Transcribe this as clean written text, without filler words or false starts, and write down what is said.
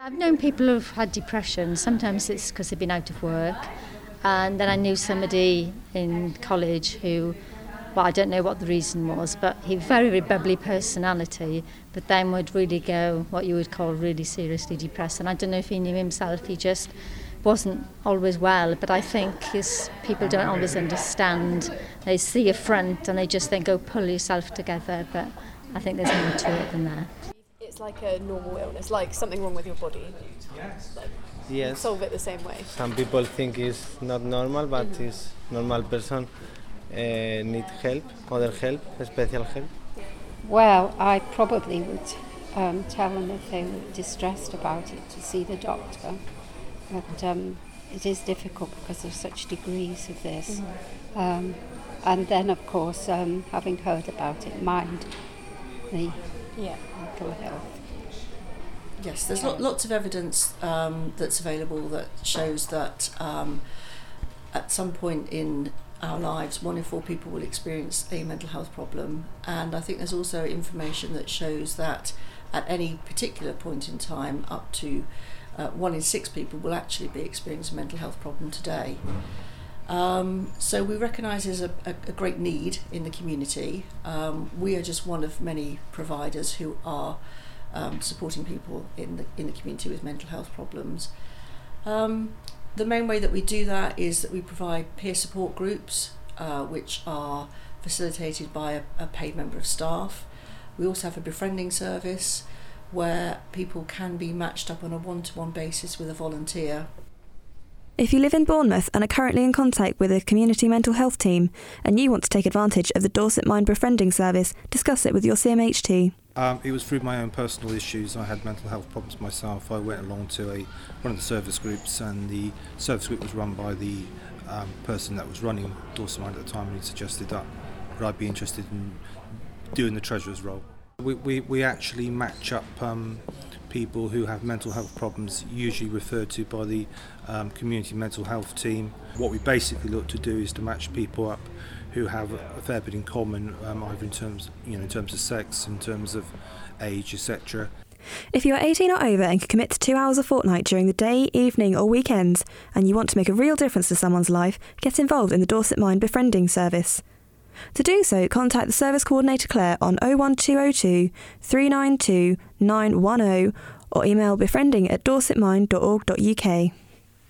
I've known people who've had depression. Sometimes it's because they've been out of work. And then I knew somebody in college who, well, I don't know what the reason was, but he very, very bubbly personality, but then would really go what you would call really seriously depressed. And I don't know if he knew himself, he just wasn't always well, but I think people don't always understand. They see a front and they just think, oh, pull yourself together, but I think there's more to it than that. It's like a normal illness, like something wrong with your body. Like, Yes. solve it the same way. Some people think it's not normal, but it's normal person need help, other help, special help. Well, I probably would tell them if they were distressed about it to see the doctor. But it is difficult because there's such degrees of this. And then, of course, having heard about it, mind the mental health. Yes, there's lots of evidence that's available that shows that at some point in our lives, 1 in 4 people will experience a mental health problem. And I think there's also information that shows that at any particular point in time, up to 1 in 6 people will actually be experiencing a mental health problem today. So we recognise there's a great need in the community. We are just one of many providers who are supporting people in the community with mental health problems. The main way that we do that is that we provide peer support groups, which are facilitated by a paid member of staff. We also have a befriending service where people can be matched up on a one-to-one basis with a volunteer. If you live in Bournemouth and are currently in contact with a community mental health team and you want to take advantage of the Dorset Mind Befriending Service, discuss it with your CMHT. It was through my own personal issues. I had mental health problems myself. I went along to one of the service groups, and the service group was run by the person that was running Dorset Mind at the time, and he suggested that would I be interested in doing the treasurer's role. We actually match up people who have mental health problems, usually referred to by the community mental health team. What we basically look to do is to match people up who have a fair bit in common, either in terms of sex, in terms of age, etc. If you are 18 or over and can commit to 2 hours a fortnight during the day, evening or weekends, and you want to make a real difference to someone's life, get involved in the Dorset Mind Befriending Service. To do so, contact the Service Coordinator Claire on 01202 392 910 or email befriending@dorsetmind.org.uk.